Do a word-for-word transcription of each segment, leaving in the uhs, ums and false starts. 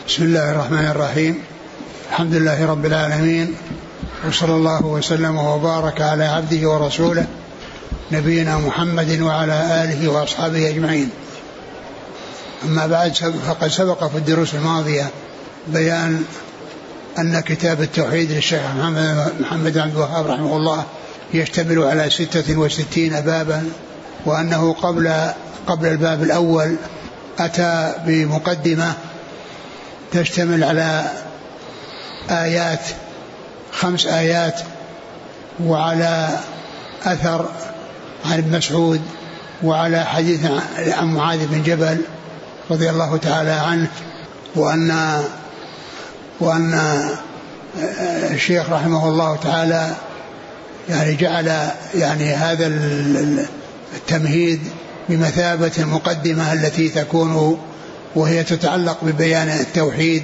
بسم الله الرحمن الرحيم. الحمد لله رب العالمين، وصلى الله وسلم وبارك على عبده ورسوله نبينا محمد وعلى آله وأصحابه أجمعين. أما بعد، فقد سبق في الدروس الماضية بيان أن كتاب التوحيد للشيخ محمد عبد الوهاب رحمه الله يشتمل على ستة وستين بابا، وأنه قبل قبل الباب الأول أتى بمقدمة تشتمل على آيات خمس آيات، وعلى أثر عن ابن مسعود، وعلى حديث عن معاذ بن جبل رضي الله تعالى عنه، وأن وأن الشيخ رحمه الله تعالى يعني جعل يعني هذا التمهيد بمثابة المقدمة التي تكون وهي تتعلق ببيان التوحيد،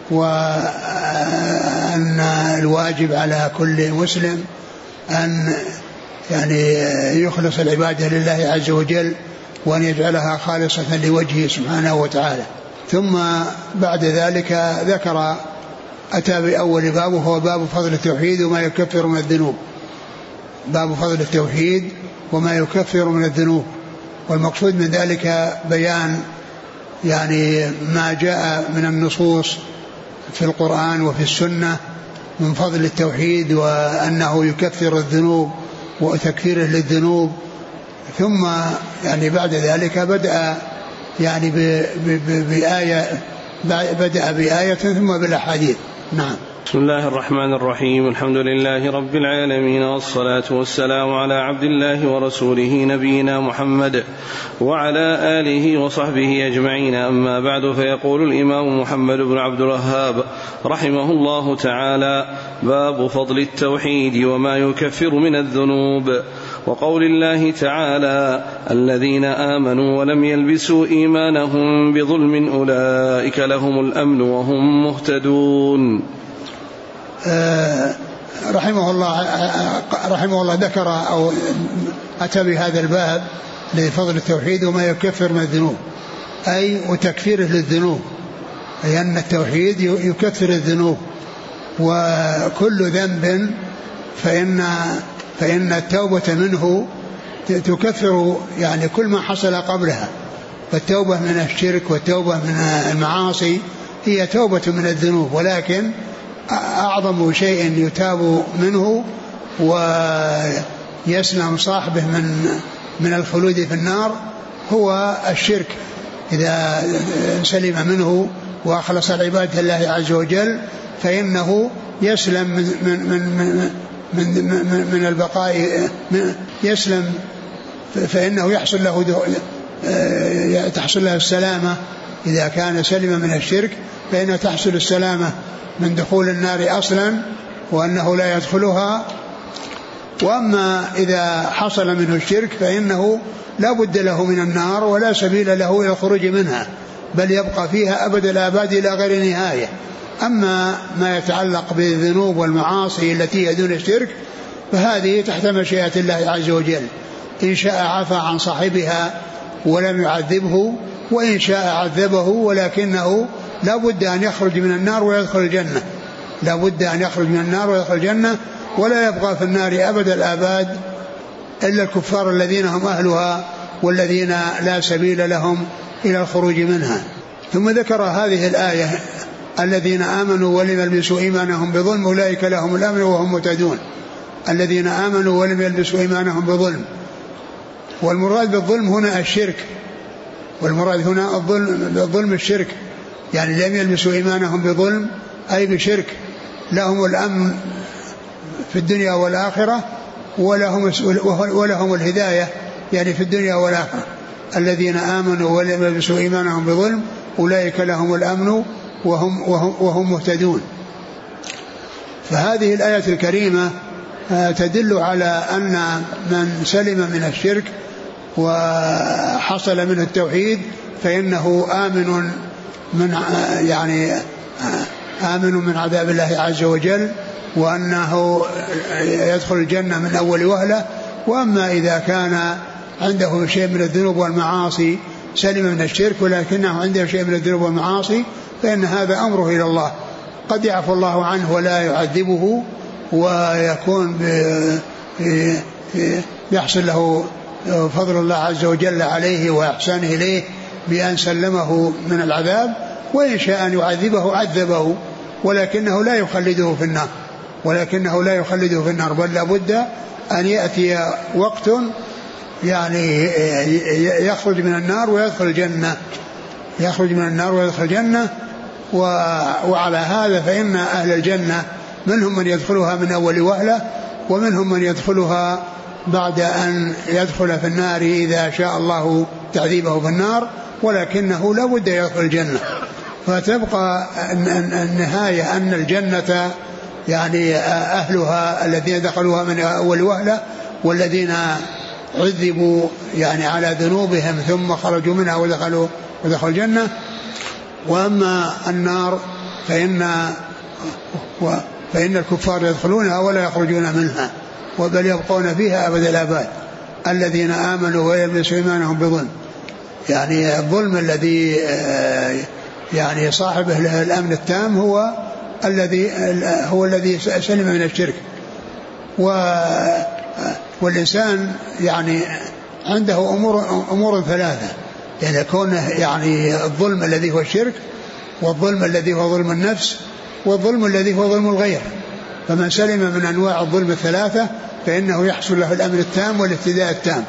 وأن الواجب على كل مسلم أن يعني يخلص العبادة لله عز وجل، وأن يجعلها خالصة لوجهه سبحانه وتعالى. ثم بعد ذلك ذكر أتى بأول باب، وهو باب فضل التوحيد وما يكفر من الذنوب. باب فضل التوحيد وما يكفر من الذنوب، والمقصود من ذلك بيان يعني ما جاء من النصوص في القرآن وفي السنة من فضل التوحيد، وأنه يكفر الذنوب وتكفيره للذنوب. ثم يعني بعد ذلك بدأ يعني بآية بدأ بآية ثم بالأحاديث. نعم. بسم الله الرحمن الرحيم. الحمد لله رب العالمين، والصلاة والسلام على عبد الله ورسوله نبينا محمد وعلى آله وصحبه أجمعين. أما بعد، فيقول الإمام محمد بن عبد الوهاب رحمه الله تعالى: باب فضل التوحيد وما يكفر من الذنوب. وقول الله تعالى: الذين آمنوا ولم يلبسوا إيمانهم بظلم أولئك لهم الأمن وهم مهتدون. آه رحمه الله رحمه الله ذكر أو أتى بهذا الباب لفضل التوحيد وما يكفر من الذنوب، أي وتكفيره للذنوب، أي أن التوحيد يكفر الذنوب، وكل ذنب فإن فإن التوبة منه تكفر يعني كل ما حصل قبلها. فالتوبة من الشرك والتوبة من المعاصي هي توبة من الذنوب، ولكن أعظم شيء يتاب منه ويسلم صاحبه من من الخلود في النار هو الشرك. إذا سلم منه وأخلص العبادة لله عز وجل فإنه يسلم من من من من, من, من البقاء، من يسلم، فإنه يحصل له تحصل له السلامة. إذا كان سلم من الشرك فإنه تحصل السلامة من دخول النار أصلا، وأنه لا يدخلها. وأما إذا حصل منه الشرك فإنه لا بد له من النار ولا سبيل له إلى الخروج منها، بل يبقى فيها أبد الآباد إلى غير نهاية. أما ما يتعلق بالذنوب والمعاصي التي هي دون الشرك فهذه تحت مشيئة الله عز وجل، إن شاء عفى عن صاحبها ولم يعذبه، وإن شاء عذبه، ولكنه لا بد أن يخرج من النار ويدخل الجنة، لا بد أن يخرج من النار ويدخل الجنة، ولا يبقى في النار أبد الآباد إلا الكفار الذين هم أهلها والذين لا سبيل لهم إلى الخروج منها. ثم ذكر هذه الآية: الذين آمنوا ولم يلبسوا إيمانهم بظلم أولئك لهم الأمن وهم مهتدون. الذين آمنوا ولم يلبسوا إيمانهم بظلم، والمراد بالظلم هنا الشرك، والمراد هنا الظلم بالظلم الشرك، يعني لم يلبسوا إيمانهم بظلم أي بشرك، لهم الأمن في الدنيا والآخرة، ولهم ولهم الهداية يعني في الدنيا والآخرة. الذين آمنوا ولم يلبسوا إيمانهم بظلم أولئك لهم الأمن وهم, وهم, وهم مهتدون. فهذه الآية الكريمة تدل على أن من سلم من الشرك وحصل منه التوحيد فإنه آمن من يعني آمن من عذاب الله عز وجل، وأنه يدخل الجنة من أول وهلة. وأما إذا كان عنده شيء من الذنوب والمعاصي سلم من الشرك ولكنه عنده شيء من الذنوب والمعاصي فإن هذا أمره إلى الله، قد يعفو الله عنه ولا يعذبه ويكون يحصل له فضل الله عز وجل عليه وإحسانه إليه بأن سلمه من العذاب، وإن شاء أن يعذبه عذبه، ولكنه لا يخلده في النار ولكنه لا يخلده في النار بل لابد أن يأتي وقت يعني يخرج من النار ويدخل الجنة يخرج من النار ويدخل الجنة. وعلى هذا فإن أهل الجنة منهم من يدخلها من أول وهلة ومنهم من يدخلها بعد أن يدخل في النار إذا شاء الله تعذيبه في النار، ولكنه لا بد يدخل الجنة. فتبقى النهاية أن الجنة يعني أهلها الذين دخلوها من أول وهلة والذين عذبوا يعني على ذنوبهم ثم خرجوا منها ودخلوا ودخلوا الجنة. وأما النار فإن فإن الكفار يدخلونها ولا يخرجون منها وبل يبقون فيها أبد الآباد الذين آمنوا ويلبسوا إيمانهم بظلم. يعني الظلم الذي يعني صاحبه الأمن التام هو الذي هو الذي سلم من الشرك. والإنسان يعني عنده أمور أمور ثلاثة، يعني كونه يعني الظلم الذي هو الشرك، والظلم الذي هو ظلم النفس، والظلم الذي هو ظلم الغير. فمن سلم من أنواع الظلم الثلاثة فإنه يحصل له الأمن التام والاهتداء التام.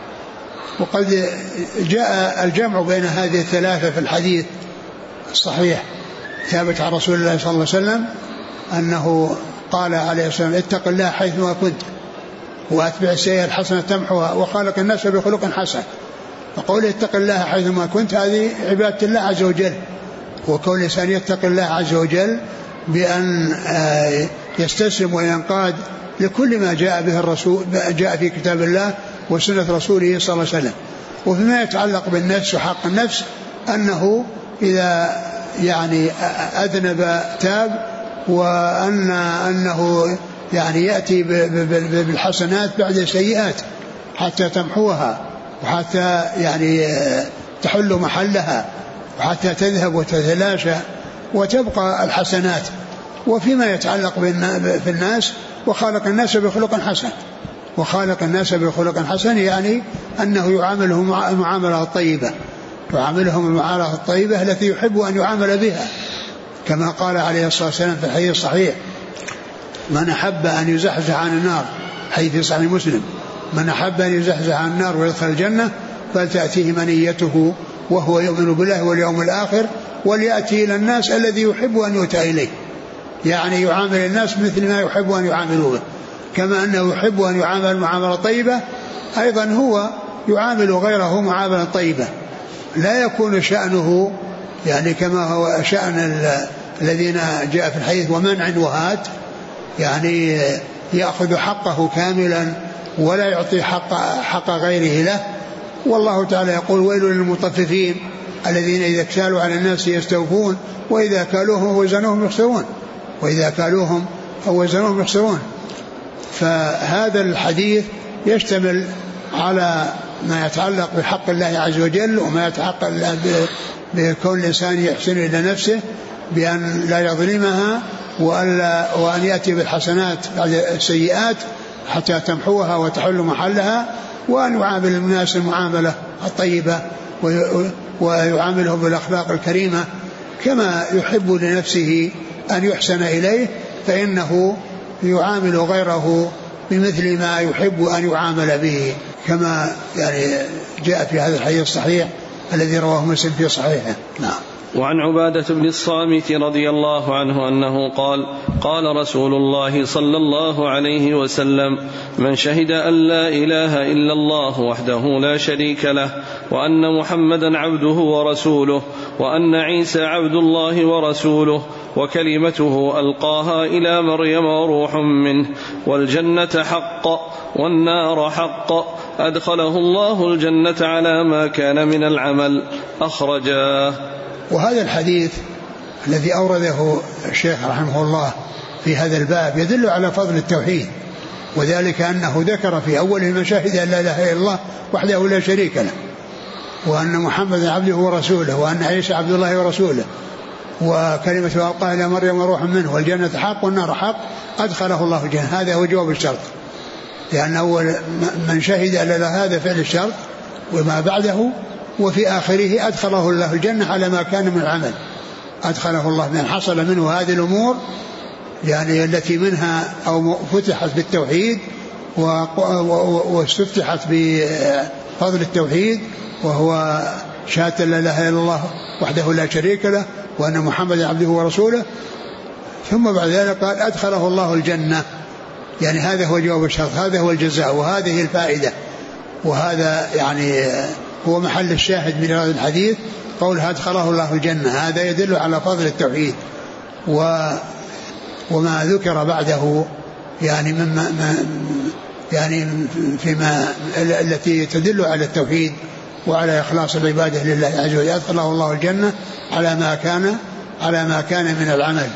وقد جاء الجمع بين هذه الثلاثة في الحديث الصحيح ثابت عن رسول الله صلى الله عليه وسلم أنه قال عليه السلام: اتق الله حيثما كنت وأتبع السيئة الحسنة تمحوها وخالق الناس بخلق حسن. فقول اتق الله حيثما كنت هذه عبادة الله عز وجل، وكون الإنسان يتق الله عز وجل بأن يستسلم وينقاد لكل ما جاء به الرسول جاء في كتاب الله وسنة رسوله صلى الله عليه وسلم. وفيما يتعلق بالنفس وحق النفس أنه إذا يعني أذنب تاب، وأن أنه يعني يأتي بالحسنات بعد السيئات حتى تمحوها وحتى يعني تحل محلها وحتى تذهب وتتلاشى وتبقى الحسنات. وفيما يتعلق في الناس وخالق الناس بخلق حسن، وخالق الناس بخلق حسن يعني أنه يعاملهم المعاملة الطيبة، يعاملهم المعاملة الطيبة التي يحب أن يعامل بها، كما قال عليه الصلاة والسلام في الحديث الصحيح: من أحب أن يزحزح عن النار، حديث في صحيح مسلم: من أحب أن يزحزح عن النار ويدخل الجنة فلتأتيه منيته وهو يؤمن بالله واليوم الآخر وليأتي إلى الناس الذي يحب أن يؤتى إليه. يعني يعامل الناس مثل ما يحب أن يعاملوا به، كما أنه يحب أن يعامل معاملة طيبة أيضا هو يعامل غيره معاملة طيبة. لا يكون شأنه يعني كما هو شأن الذين جاء في الحديث: ومنع وهات، يعني يأخذ حقه كاملا ولا يعطي حق, حق غيره له. والله تعالى يقول: ويل للمطففين الذين إذا اكتالوا على الناس يستوفون وإذا كالوهم وزنوهم يخسرون وإذا كالوهم أو وزنوهم يخسرون. فهذا الحديث يشتمل على ما يتعلق بحق الله عز وجل وما يتعلق بكون الإنسان يحسن إلى نفسه بأن لا يظلمها وأن يأتي بالحسنات بعد السيئات حتى تمحوها وتحل محلها، وأن يعامل الناس المعاملة الطيبة ويعاملهم بالأخلاق الكريمة كما يحب لنفسه أن يحسن إليه، فإنه يعامل غيره بمثل ما يحب أن يعامل به، كما يعني جاء في هذا الحديث الصحيح الذي رواه مسلم في صحيحه. نعم. وعن عبادة بن الصامت رضي الله عنه أنه قال: قال رسول الله صلى الله عليه وسلم: من شهد أن لا إله إلا الله وحده لا شريك له وأن محمدا عبده ورسوله وأن عيسى عبد الله ورسوله وكلمته ألقاها إلى مريم وروح منه والجنة حق والنار حق أدخله الله الجنة على ما كان من العمل. أخرجاه. وهذا الحديث الذي أورده الشيخ رحمه الله في هذا الباب يدل على فضل التوحيد، وذلك أنه ذكر في أول المشاهد أن لا إله إلا الله وحده لا شريك له، وأن محمدا عبده ورسوله، وأن عيسى عبد الله ورسوله، وكلمة ألقاها إلى مريم وروح منه، والجنة حق والنار حق، أدخله الله الجنة. هذا هو جواب الشرط، لأن أول من شهد أن هذا فعل الشرط وما بعده، وفي آخره أدخله الله الجنة على ما كان من العمل. أدخله الله من حصل منه هذه الأمور يعني التي منها أو فتحت بالتوحيد واستفتحت بفضل التوحيد، وهو شهادة لا إله إلا الله وحده لا شريك له وأن محمد عبده ورسوله. ثم بعد ذلك قال أدخله الله الجنة، يعني هذا هو جواب الشرط، هذا هو الجزاء، وهذه الفائدة، وهذا يعني هو محل الشاهد من هذا الحديث، قولها أدخله الله الجنة. هذا يدل على فضل التوحيد و وما ذكر بعده يعني مما يعني فيما التي تدل على التوحيد وعلى إخلاص العبادة لله عز وجل. أدخله الله الجنة على ما كان على ما كان من العمل.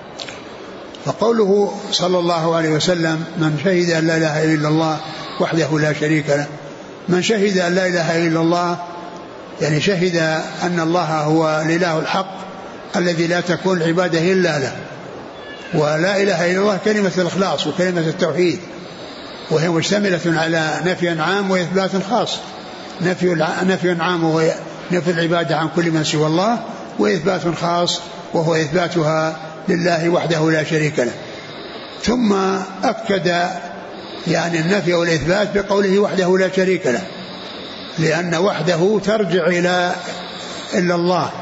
فقوله صلى الله عليه وسلم من شهد أن لا إله إلا الله وحده لا شريك له، من شهد أن لا إله إلا الله يعني شهد أن الله هو الإله الحق الذي لا تكون العبادة إلا له، ولا إله إلا الله كلمة الإخلاص وكلمة التوحيد، وهي مشتملة على نفي عام وإثبات خاص. نفي نفي عام وهو نفي العبادة عن كل من سوى الله، وإثبات خاص وهو إثباتها لله وحده لا شريك له. ثم أكد يعني النفي والإثبات بقوله وحده لا شريك له، لأن وحده ترجع إلى إلا الله،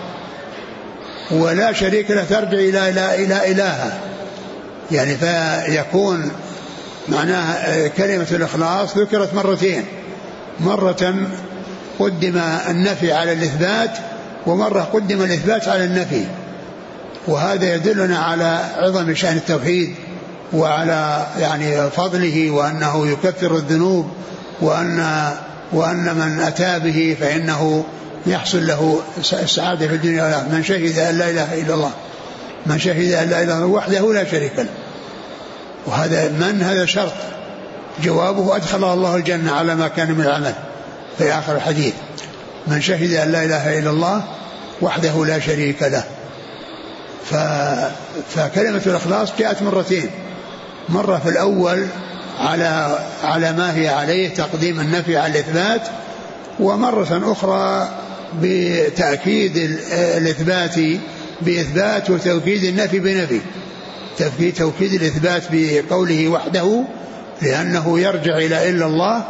ولا شريك له ترجع إلى إلى إلى إلها، يعني فيكون معناها كلمة الإخلاص ذكرت مرتين، مرة قدم النفي على الإثبات، ومرة قدم الإثبات على النفي. وهذا يدلنا على عظم شأن التوحيد وعلى يعني فضله، وأنه يكفر الذنوب، وأن وأن من أتى به فإنه يحصل له السعادة في الدنيا والآخرة. من شهد أن لا إله إلا الله، من شهد أن لا إله إلا الله وحده لا شريك له. وهذا من هذا شرط، جوابه أدخله الله الجنة على ما كان من العمل في آخر الحديث. من شهد أن لا إله إلا الله وحده لا شريك له. ف... فكلمة الإخلاص جاءت مرتين، مرة في الأول على على ما هي عليه تقديم النفي على الإثبات، ومرة أخرى بتأكيد الإثبات بإثبات وتوكيد النفي بنفي. توكيد الإثبات بقوله وحده لأنه يرجع إلى إلا الله،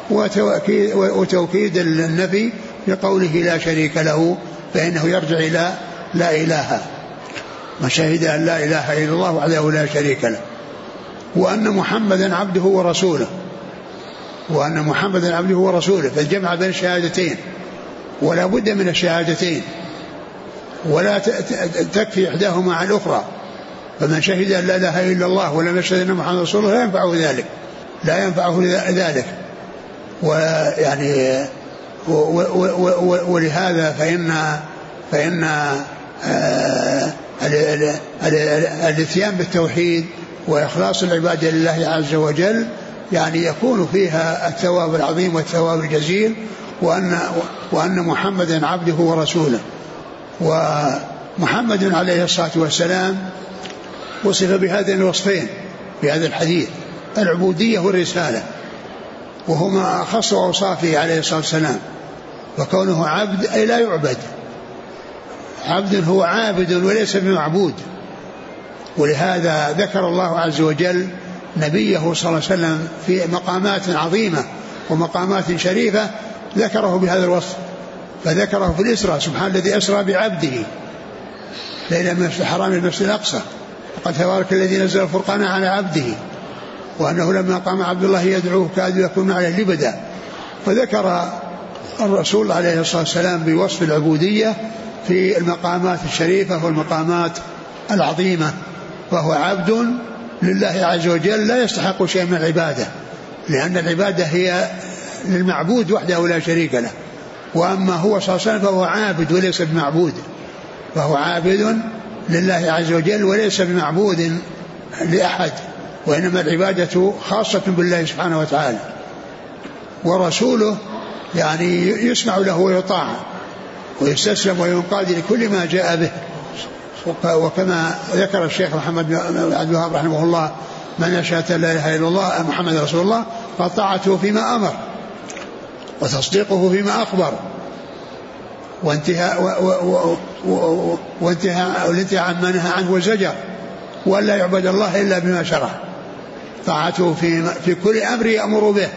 وتوكيد النفي بقوله لا شريك له فإنه يرجع إلى لا إله. من شهد أن لا إله إلا الله وحده لا شريك له، وأن محمدا عبده ورسوله، وأن محمدا عبده ورسوله، فالجمع بين الشهادتين، ولا بد من الشهادتين، ولا تكفي إحداهما عن الأخرى. فمن شهد أن لا إله إلا الله ولم يشهد أن محمدا رسول الله لا ينفعه ذلك، لا ينفعه ذلك. ويعني ولهذا فإن فإن الاتيان بالتوحيد وإخلاص العبادة لله عز وجل يعني يكون فيها الثواب العظيم والثواب الجزيل، وأن وأن محمدا عبده ورسوله. ومحمد عليه الصلاة والسلام وصف بهذين الوصفين في هذا الحديث، العبودية والرسالة، وهما أخص أوصافه عليه الصلاة والسلام. وكونه عبد أي لا يعبد، عبد هو عابد وليس بمعبود. ولهذا ذكر الله عز وجل نبيه صلى الله عليه وسلم في مقامات عظيمة ومقامات شريفة ذكره بهذا الوصف. فذكره في الإسراء: سبحان الذي أسرى بعبده ليلا من المسجد الحرام إلى المسجد الأقصى، وقد تبارك الذي نزل الفرقان على عبده، وأنه لما قام عبد الله يدعوه كادوا يكون عليه لبدا. فذكر الرسول عليه الصلاة والسلام بوصف العبودية في المقامات الشريفة والمقامات العظيمة، وهو عبد لله عز وجل لا يستحق شيء من العبادة، لأن العبادة هي للمعبود وحده لا شريك له. وأما هو صلى الله عليه وسلم فهو عابد وليس بمعبود، فهو عابد لله عز وجل وليس بمعبود لأحد، وإنما العبادة خاصة بالله سبحانه وتعالى. ورسوله يعني يسمع له ويطاع ويستسلم وينقاد لكل ما جاء به. وكما ذكر الشيخ محمد بن عبد الوهاب رحمه الله: من يشهد لا اله الا الله محمد رسول الله فطاعته فيما امر وتصديقه فيما اخبر وانتهاء وانتهاء والانتهاء عما نهى عنه وزجر، ولا يعبد الله الا بما شرع. طاعته في في كل امر يامر به،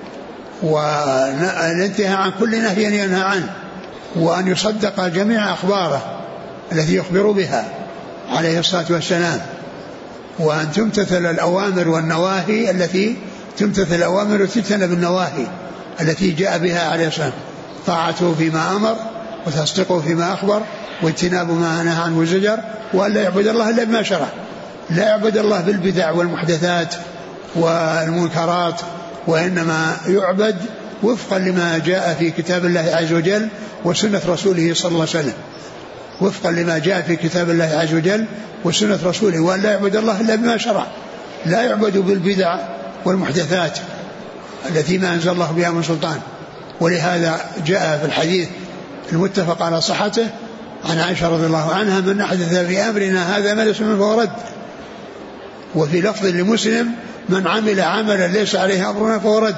والانتهاء عن كل نهي ينهى عنه، وان يصدق جميع اخباره التي يخبر بها عليه الصلاه والسلام، وان تمتثل الاوامر والنواهي التي تمتثل الاوامر وتجتنب النواهي التي جاء بها عليه الصلاه والسلام. طاعته فيما امر وتصديقه فيما اخبر واجتناب ما نهى عنه وزجر، وان لا يعبد الله الا بما شرع. لا يعبد الله بالبدع والمحدثات والمنكرات، وانما يعبد وفقا لما جاء في كتاب الله عز وجل وسنه رسوله صلى الله عليه وسلم، وفقا لما جاء في كتاب الله عز وجل وسنه رسوله، وان لا يعبد الله الا بما شرع. لا يعبد بالبدع والمحدثات التي ما انزل الله بها من سلطان. ولهذا جاء في الحديث المتفق على صحته عن عائشة رضي الله عنها: من أحدث في أمرنا هذا ما ليس منه فهو رد. وفي لفظ لمسلم: من عمل عملا ليس عليه أمرنا فهو رد.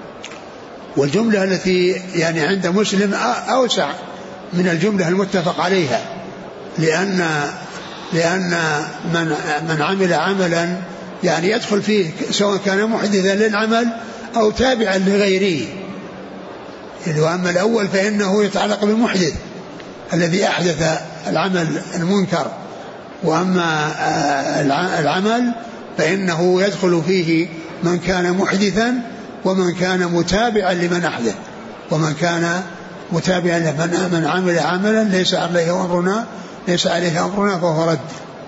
والجملة التي يعني عند مسلم أوسع من الجملة المتفق عليها، لأن لأن من من عمل عملا يعني يدخل فيه سواء كان محدثا للعمل أو تابعا لغيره. وأما الأول فإنه يتعلق بالمحدث الذي أحدث العمل المنكر، وأما العمل فإنه يدخل فيه من كان محدثا ومن كان متابعا لمن أحدث، ومن كان متابعا لمن من عمل عملا ليس عليه أمرنا ليس عليه أمرنا فهو رد.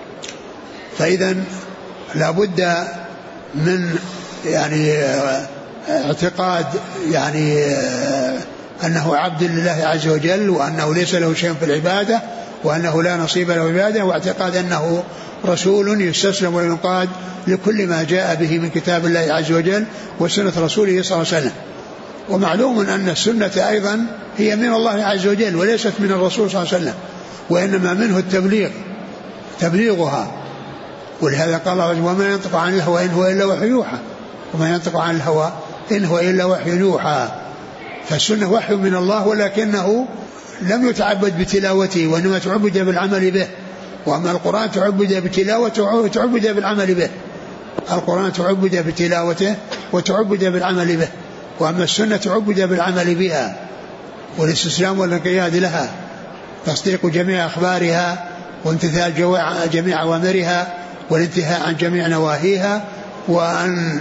فإذا لابد من يعني اعتقاد يعني أنه عبد لله عز وجل، وأنه ليس له شيء في العبادة، وأنه لا نصيب له عبادة، واعتقاد أنه رسول يستسلم وينقاد لكل ما جاء به من كتاب الله عز وجل وسنة رسوله صلى الله عليه وسلم. ومعلوم أن السنة أيضا هي من الله عز وجل وليست من الرسول صلى الله عليه وسلم، وإنما منه التبليغ تبليغها. ولهذا قال الله: وما ينطق عن الهوى إن هو إلا وحي يوحى، وما ينطق عن الهوى إن هو إلا وحي يوحى. فالسنة وحي من الله، ولكنه لم يتعبد بتلاوته، وإنما تعبد بالعمل به. وأما القرآن تعبد بتلاوته وتعبد بالعمل به. القرآن تعبد بتلاوته وتعبد بالعمل به، وأما السنة تعبد بالعمل بها والاستسلام والانقياد لها، تصديق جميع أخبارها وامتثال جميع أوامرها والانتهاء عن جميع نواهيها، وأن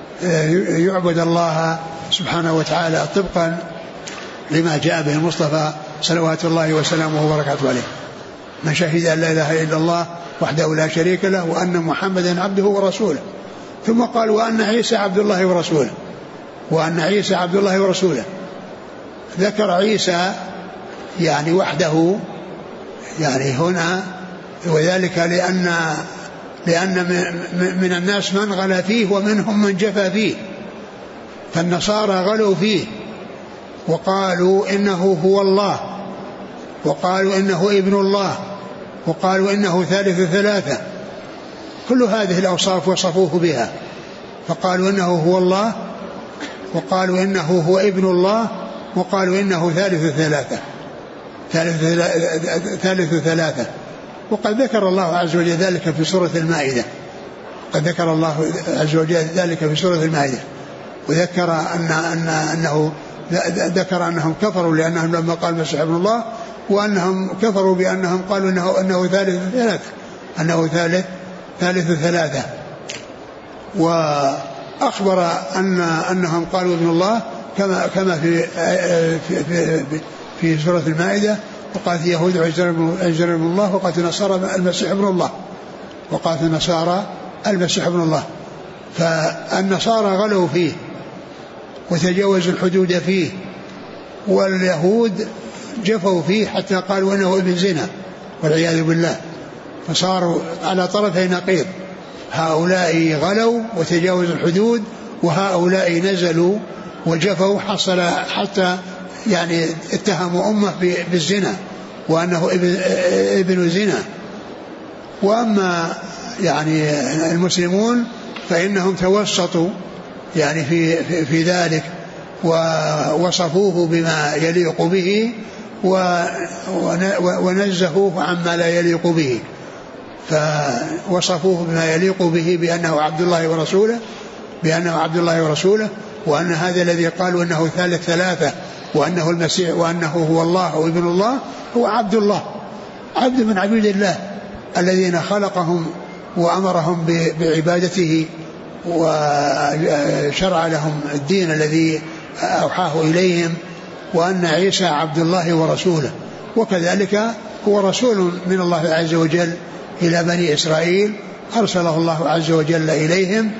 يعبد الله سبحانه وتعالى طبقا لما جاء به المصطفى صلوات الله وسلامه وبركاته عليه. من شهد أن لا إله إلا الله وحده لا شريك له وأن محمدا عبده ورسوله. ثم قال: وأن عيسى عبد الله ورسوله، وأن عيسى عبد الله ورسوله. ذكر عيسى يعني وحده يعني هنا، وذلك لأن لأن من الناس من غلا فيه ومنهم من جفا فيه. فالنصارى غلوا فيه وقالوا إنه هو الله، وقالوا إنه ابن الله، وقالوا إنه ثالث ثلاثة. كل هذه الأوصاف وصفوه بها، فقالوا إنه هو الله، وقالوا إنه هو ابن الله، وقالوا إنه ثالث ثلاثة ثالث ثالث ثلاثة. وقد ذكر الله عز وجل ذلك في سورة المائدة، قد ذكر الله عز وجل ذلك في سورة المائدة، وذكر أن أن أنه ذكر أنهم كفروا لأنهم لما قال المسيح ابن الله، وأنهم كفروا بأنهم قالوا أنه أنه ثالث ثلاثة أنه ثالث ثالث ثلاثة. وأخبر أن أنهم قالوا ابن الله كما كما في في في, في سورة المائدة: وقالت اليهود عزير ابن الله، وقالت النصارى المسيح ابن الله، وقالت النصارى المسيح ابن الله. فالنصارى غلوا فيه وتجاوزوا الحدود فيه، واليهود جفوا فيه حتى قالوا انه ابن زنا والعياذ بالله. فصاروا على طرفي نقيض، هؤلاء غلوا وتجاوزوا الحدود، وهؤلاء نزلوا وجفوا حصل حتى يعني اتهموا أمه بالزنا وأنه ابن, ابن زنا. وأما يعني المسلمون فإنهم توسطوا يعني في, في, في ذلك ووصفوه بما يليق به ونزهوه عما لا يليق به، فوصفوه بما يليق به بأنه عبد الله ورسوله بأنه عبد الله ورسوله وأن هذا الذي قالوا أنه ثالث ثلاثة وأنه المسيح وأنه هو الله وابن الله هو عبد الله، عبد من عبيد الله الذين خلقهم وأمرهم بعبادته وشرع لهم الدين الذي أوحاه إليهم، وأن عيسى عبد الله ورسوله، وكذلك هو رسول من الله عز وجل إلى بني إسرائيل أرسله الله عز وجل إليهم.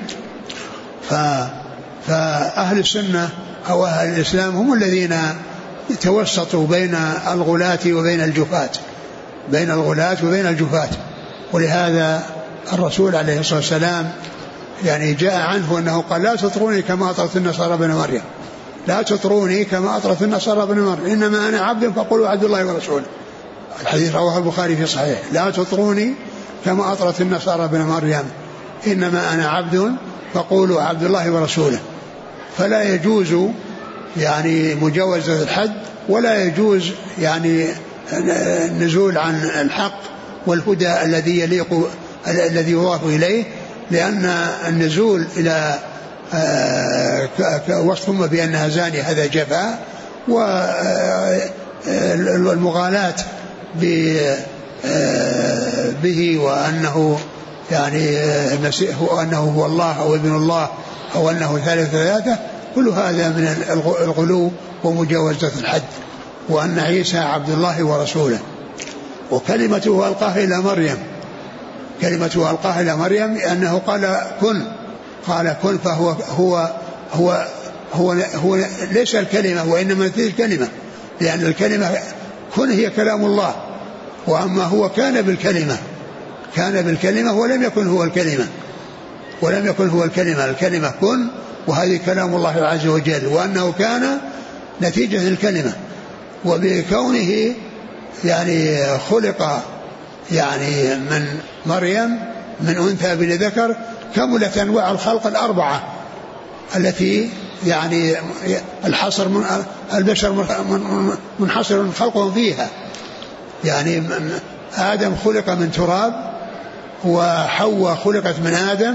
فأهل السنة أو أهل الإسلام هم الذين توسطوا بين الغلاة وبين الجفاة بين الغلاة وبين الجفاة ولهذا الرسول عليه الصلاة والسلام يعني جاء عنه أنه قال لا تطروني كما أطرت النصارى بن مريم لا تطروني كما أطرت النصارى بن مريم إنما أنا عبد فقولوا عبد الله ورسوله. الحديث رواه البخاري في صحيح لا تطروني كما أطرت النصارى بن مريم إنما أنا عبد فقولوا عبد الله ورسوله. فلا يجوز يعني مجاوزة الحد ولا يجوز يعني النزول عن الحق والهدى الذي يليق الذي يضاف إليه، لأن النزول إلى وصفهم بأنها زانية هذا جفاء، والمغالاة به وأنه يعني المسيح وأنه هو الله أو ابن الله أو أنه ثالث ثلاثة كل هذا من الغلو ومجاوزة الحد. وأن عيسى عبد الله ورسوله وكلمته ألقاها إلى مريم كلمته ألقاها إلى مريم أنه قال كن قال كن فهو هو هو هو, هو ليس الكلمة وإنما الكلمة، لأن الكلمة كن هي كلام الله، وأما هو كان بالكلمة كان بالكلمة ولم يكن هو الكلمة ولم يكن هو الكلمة الكلمة كن وهذه كلام الله عز وجل، وأنه كان نتيجة الكلمة، وبكونه يعني خلق يعني من مريم من أنثى بلا ذكر كملت أنواع الخلق الأربعة التي يعني الحصر من البشر منحصر خلقهم فيها. يعني آدم خلق من تراب وحواء خلقت من آدم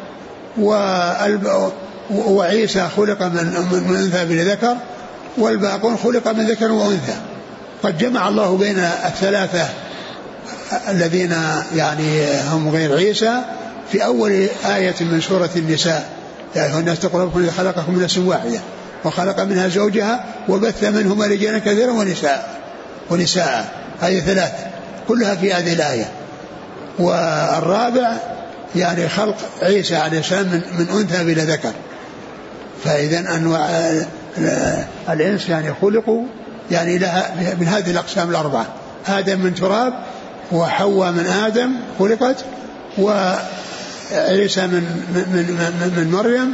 وعيسى خلق من أنثى بلا ذكر والباقون خلق من ذكر وأنثى. قد جمع الله بين الثلاثة الذين يعني هم غير عيسى في أول آية من سورة النساء يا أيها الناس اتقوا ربكم خلقكم من نفس واحدة وخلق منها زوجها وبث منهما رجالا كثيرا ونساء ونساء هذه ثلاث كلها في هذه الآية. والرابع يعني خلق عيسى عليه السلام من, من أنثى بلا ذكر. فإذا أنواع الإنس يعني خلقوا يعني لها من هذه الأقسام الأربعة، آدم من تراب وحواء من آدم خلقت وعيسى من, من, من, من مريم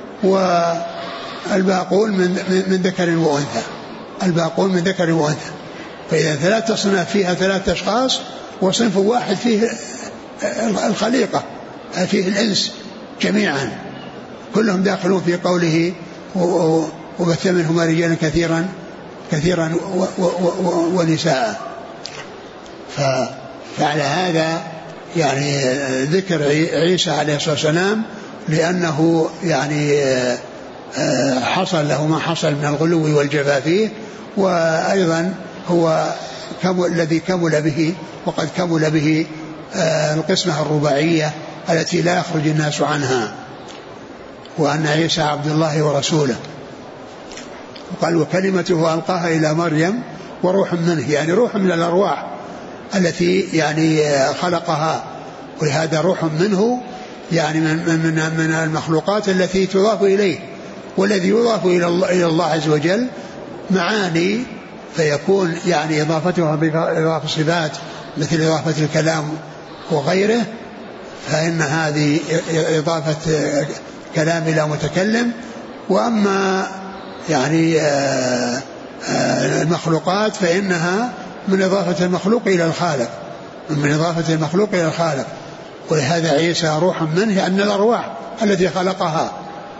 والباقون من, من ذكر وأنثى الباقون من ذكر وأنثى. فإذا ثلاثة صنف فيها ثلاثة أشخاص وصنف واحد فيه الخليقة فيه الإنس جميعا كلهم داخلون في قوله وبث منهما رجالا كثيرا كثيرا ونساء. فعلى هذا يعني ذكر عيسى عليه الصلاة والسلام لأنه يعني حصل له ما حصل من الغلو والجفاء فيه، وأيضا هو كمل الذي كمل به وقد كمل به القسمة الرباعية التي لا يخرج الناس عنها، وأن عيسى عبد الله ورسوله. قال وكلمته ألقاها إلى مريم وروح منه، يعني روح من الأرواح التي يعني خلقها، ولهذا روح منه يعني من, من, من المخلوقات التي تضاف إليه، والذي يضاف إلى الله, إلى الله عز وجل معاني، فيكون يعني إضافتها بإضافة صفات مثل إضافة الكلام وغيره، فإن هذه إضافة كلام إلى متكلم. وأما يعني المخلوقات فإنها من إضافة المخلوق إلى الخالق، من إضافة المخلوق إلى الخالق. ولهذا عيسى روح منه، يعني الأرواح التي خلقها.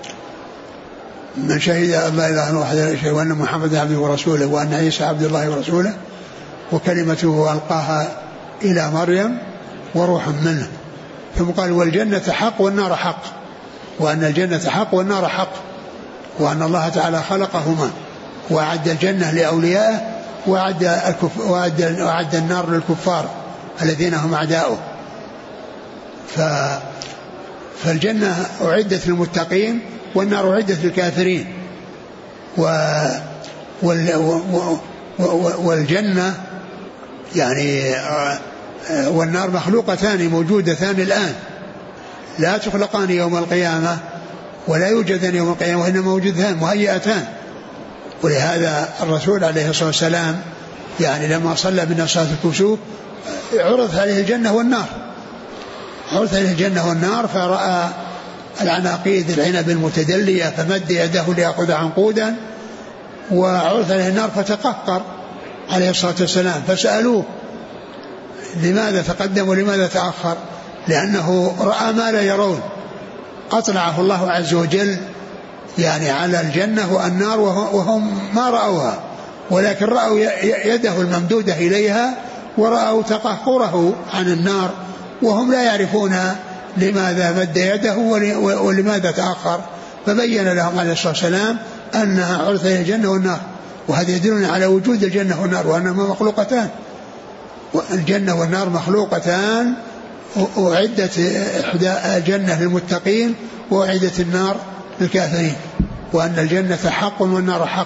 من شهد أن لا إله إلا الله وحده لا شريك له وأن محمدا عبده ورسوله وأن عيسى عبد الله ورسوله وكلمته ألقاها إلى مريم وروح منه. ثم قال والجنة حق والنار حق، وأن الجنة حق والنار حق، وأن الله تعالى خلقهما وأعد الجنة لأوليائه وأعد, الكف وأعد, وأعد النار للكفار الذين هم أعداؤه. ف فالجنة أعدت للمتقين والنار أعدت للكافرين. و وال والجنة يعني والنار مخلوقتان موجودتان الآن، لا تخلقان يوم القيامة ولا يوجدان يوم القيامة، وإنما موجودتان مهيئتان. ولهذا الرسول عليه الصلاة والسلام يعني لما صلى بنا صلاة الكسوف عرضت عليه الجنة والنار، عرضت عليه الجنة والنار فرأى العناقيد العنب المتدلية فمد يده ليأخذ عنقودا، وعرضت عليه النار فتقهقر عليه الصلاة والسلام. فسألوه لماذا تقدم ولماذا تأخر؟ لأنه رأى ما لا يرون. أطلعه الله عز وجل يعني على الجنة والنار وهم ما رأوها، ولكن رأوا يده الممدودة إليها ورأوا تقهقره عن النار، وهم لا يعرفون لماذا مد يده ولماذا تأخر. فبين لهم عليه الصلاة والسلام أنها عرضت إلى الجنة والنار، وهذا يدلنا على وجود الجنة والنار وأنهما مخلوقتان. الجنة والنار مخلوقتان، وأعدت الجنة للمتقين وأعدت النار للكافرين، وأن الجنة حق والنار حق.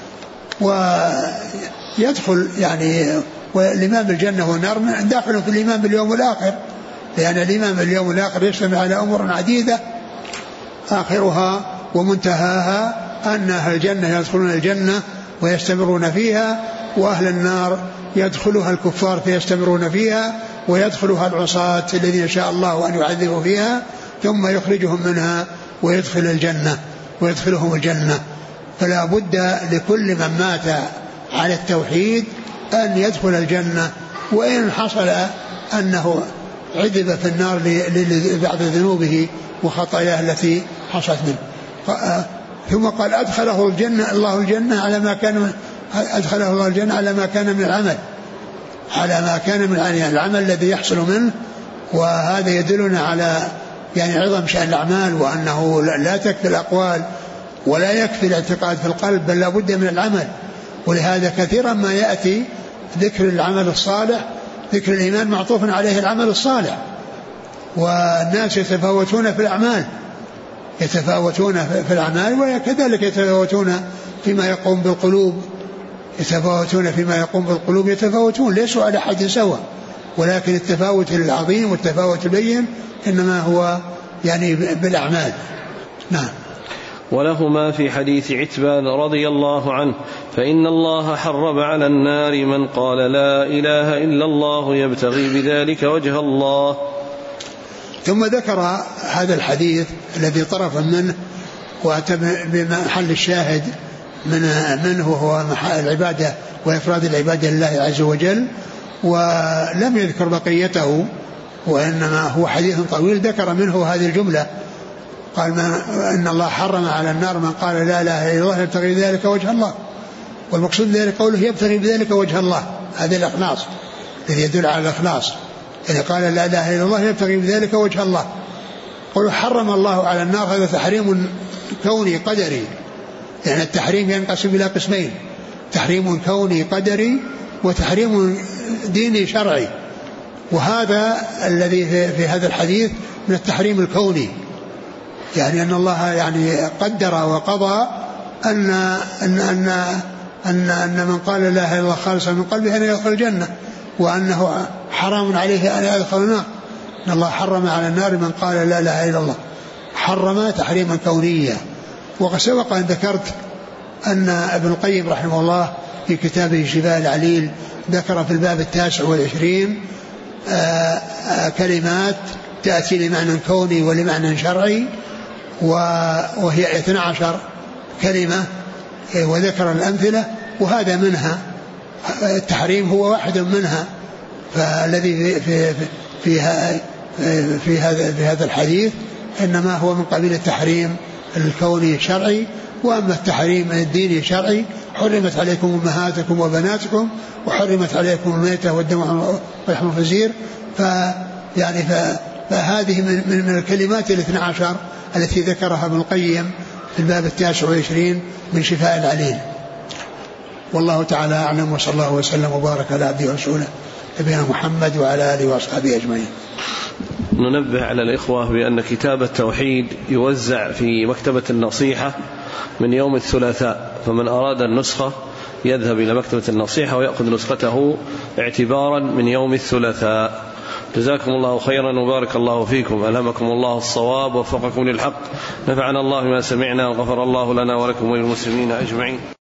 ويدخل يعني والإيمان بالجنة والنار داخل في الإيمان باليوم الآخر، لأن الإيمان باليوم الآخر يشتمل على أمور عديدة آخرها ومنتهاها أن أهل الجنة يدخلون الجنة ويستمرون فيها، وأهل النار يدخلها الكفار فيستمرون فيها، ويدخلها العصاة الذين شاء الله أن يعذبوا فيها ثم يخرجهم منها ويدخل الجنة ويدخلهم الجنة. فلا بد لكل من مات على التوحيد أن يدخل الجنة، وإن حصل أنه عذب في النار بعد ذنوبه وخطاياه التي حصلت منه. ثم قال أدخله الجنة الله الجنة على ما كان أدخله الله الجنة على ما كان من العمل، على ما كان من العمل الذي يحصل منه. وهذا يدلنا على يعني عظم شأن الأعمال، وأنه لا تكفي الأقوال ولا يكفي الاعتقاد في القلب، بل لا بد من العمل. ولهذا كثيرا ما يأتي ذكر العمل الصالح، ذكر الإيمان معطوف عليه العمل الصالح. والناس يتفاوتون في الأعمال، يتفاوتون في الأعمال وكذلك يتفاوتون فيما يقوم بالقلوب، يتفاوتون فيما يقوم بالقلوب يتفاوتون، ليسوا على حد سواء، ولكن التفاوت العظيم والتفاوت البين إنما هو يعني بالأعمال. نعم. ولهما في حديث عتبان رضي الله عنه فإن الله حرم على النار من قال لا إله إلا الله يبتغي بذلك وجه الله. ثم ذكر هذا الحديث الذي طرف منه وأتى بمحل الشاهد من منه هو العبادة وإفراد العبادة لله عز وجل، ولم يذكر بقيته، وإنما هو حديث طويل ذكر منه هذه الجملة. قال ما إن الله حرم على النار من قال لا إله إلا الله يبتغي بذلك وجه الله، والمقصود ذلك قوله يبتغي بذلك وجه الله، هذا الإخلاص الذي يدل على الإخلاص. إذا قال لا إله إلا الله يبتغي بذلك وجه الله. قالوا حرم الله على النار، هذا تحريم كوني قدري، يعني التحريم ينقسم إلى قسمين: تحريم كوني قدري وتحريم ديني شرعي. وهذا الذي في هذا الحديث من التحريم الكوني، يعني أن الله يعني قدر وقضى أن أن أن أن, أن من قال لا إله إلا الله خالصا من قلبه أن يدخل الجنة، وأنه حرام عليه أن يدخل النار. أن الله حرم على النار من قال لا إله إلا الله، حرم تحريما كونيا. وقد سبق أن ذكرت أن ابن القيم رحمه الله في كتابه شفاء العليل ذكر في الباب التاسع والعشرين كلمات تأتي لمعنى كوني ولمعنى شرعي، وهي اثنى عشر كلمة وذكر الأمثلة، وهذا منها. التحريم هو واحد منها. فالذي في في في هذا في هذا الحديث إنما هو من قبيل التحريم الكوني الشرعي. وأما التحريم الديني الشرعي: حرمت عليكم أمهاتكم وبناتكم وحرمت عليكم الميتة والدم ولحم الخنزير. فيعني فهذه من, من الكلمات الاثنى عشر التي ذكرها ابن القيم في الباب التاسع والعشرين من شفاء العليل. والله تعالى أعلم، وصلى الله وسلم وبارك على عبده ورسوله نبينا محمد وعلى آله وأصحابه أجمعين. ننبه على الإخوة بأن كتاب التوحيد يوزع في مكتبة النصيحة من يوم الثلاثاء، فمن أراد النسخة يذهب إلى مكتبة النصيحة ويأخذ نسخته اعتبارا من يوم الثلاثاء. جزاكم الله خيرا وبارك الله فيكم، ألهمكم الله الصواب ووفقكم للحق، نفعنا الله ما سمعنا وغفر الله لنا ولكم وللمسلمين أجمعين.